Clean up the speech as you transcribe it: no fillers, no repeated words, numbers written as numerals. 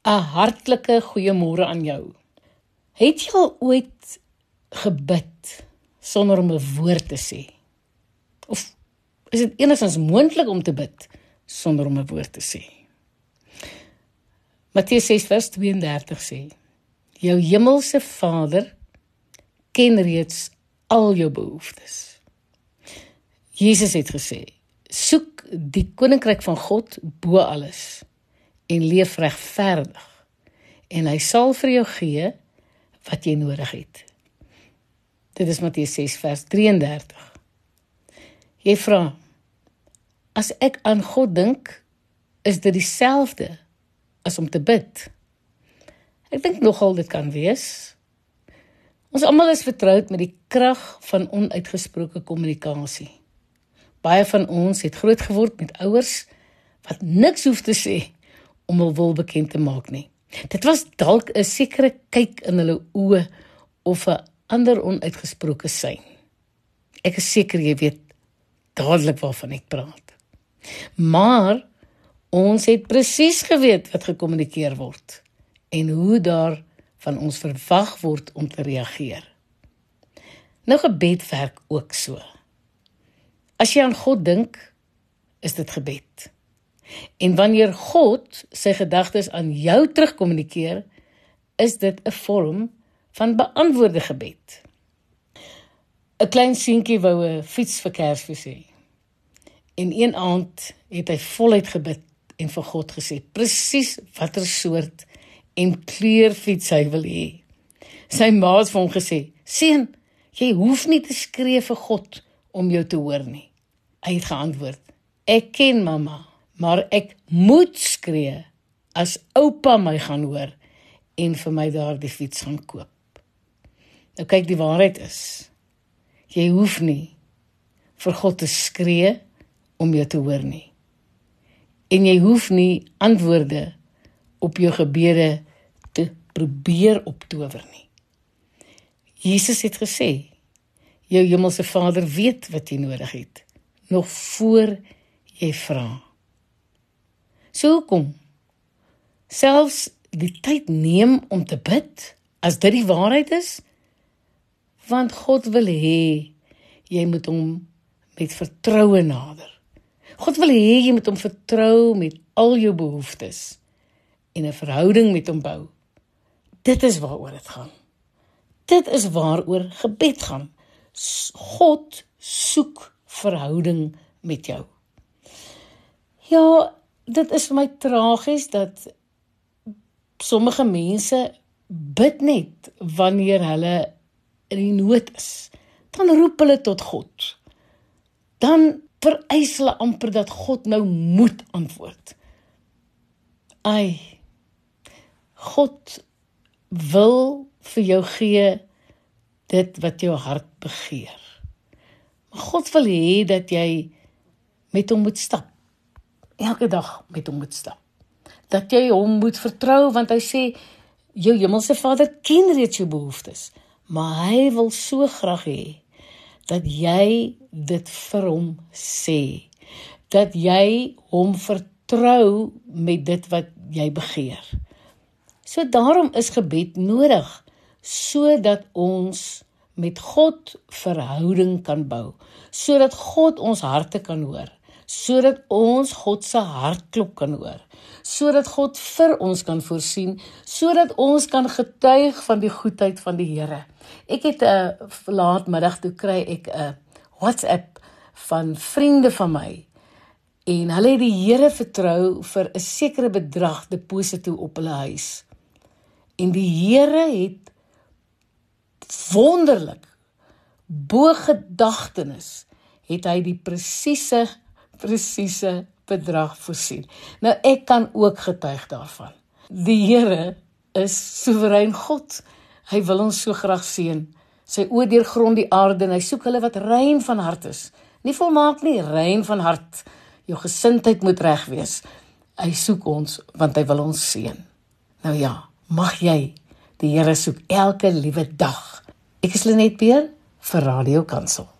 'n hartlike goeiemôre aan jou. Het jy al ooit gebid sonder om 'n woord te sê? Of is dit enigstens moontlik om te bid sonder om 'n woord te sê? Matteus 6 vers 32 sê, jou hemelse Vader ken reeds al jou behoeftes. Jesus het gesê, soek die koninkryk van God bo alles en leef regverdig en hy sal vir jou gee wat jy nodig het. Dit is Matteus 6 vers 33. Jy vra, as ek aan God dink, is dit dieselfde as om te bid? Ek dink nogal dit kan wees. Ons almal is vertroud met die krag van onuitgesproke kommunikasie. Baie van ons het groot geword met ouers wat niks hoef te sê om hul wil bekend te maak nie. Dit was dalk 'n sekere kyk in hulle oë of 'n ander onuitgesproke sein. Ek is seker jy weet dadelik waarvan ek praat. Maar ons het presies geweet wat gekommunikeer word en hoe daar van ons verwag word om te reageer. Nou gebed werk ook so. As jy aan God dink, is dit gebed. En wanneer God sy gedagtes aan jou terugkommunikeer, is dit 'n vorm van beantwoorde gebed. 'n Klein seentjie wou 'n fiets vir Kersfees hê. En een aand het hy voluit gebid en vir God gesê, presies watter soort en kleur fiets hy wil hê. Sy ma het vir hom gesê, seun, jy hoef nie te skree vir God om jou te hoor nie. Hy het geantwoord, ek ken mamma, maar ek moet skree as oupa my gaan hoor en vir my daardie fiets gaan koop. Nou kyk, die waarheid is, jy hoef nie vir God te skree om jou te hoor nie. En jy hoef nie antwoorde op jou gebede te probeer optower nie. Jesus het gesê, jou hemelse Vader weet wat jy nodig het, nog voor jy vra. So hoekom? Selfs die tyd neem om te bid, as dit die waarheid is? Want God wil hê, jy moet hom met vertroue nader. God wil hê, jy moet hom vertrou met al jou behoeftes en 'n verhouding met hom bou. Dit is waaroor dit gaan. Dit is waaroor gebed gaan. God soek verhouding met jou. Ja, dit is vir my tragies dat sommige mense bid net wanneer hulle in die nood is. Dan roep hulle tot God. Dan vereis hulle amper dat God nou moet antwoord. God wil vir jou gee dit wat jou hart begeer. Maar God wil hê dat jy met hom moet stap. Elke dag met hom moet stap. Dat jy hom moet vertrou, want hy sê, jou hemelse Vader ken reeds jou behoeftes, maar hy wil so graag hê, dat jy dit vir hom sê. Dat jy hom vertrou met dit wat jy begeer. So daarom is gebed nodig, sodat ons met God verhouding kan bou, sodat God ons harte kan hoor, sodat ons God se hartklop kan hoor, sodat God vir ons kan voorsien, sodat ons kan getuig van die goedheid van die Here. Ek het 'n laatmiddag toe kry ek 'n WhatsApp van vriende van my, en hulle het die Here vertrou vir 'n sekere bedrag deposito op hulle huis. En die Here het wonderlik, bo gedagtenis, het hy die presiese bedrag voorsien. Nou ek kan ook getuig daarvan. Die Here is soewerein God. Hy wil ons so graag seën. Sy oë deurgrond die aarde en hy soek hulle wat rein van hart is. Nie volmaak nie, rein van hart. Jou gesindheid moet reg wees. Hy soek ons, want hy wil ons seën. Nou ja, mag jy die Here soek elke liewe dag. Ek is Lenet Beer vir Radio Kansel.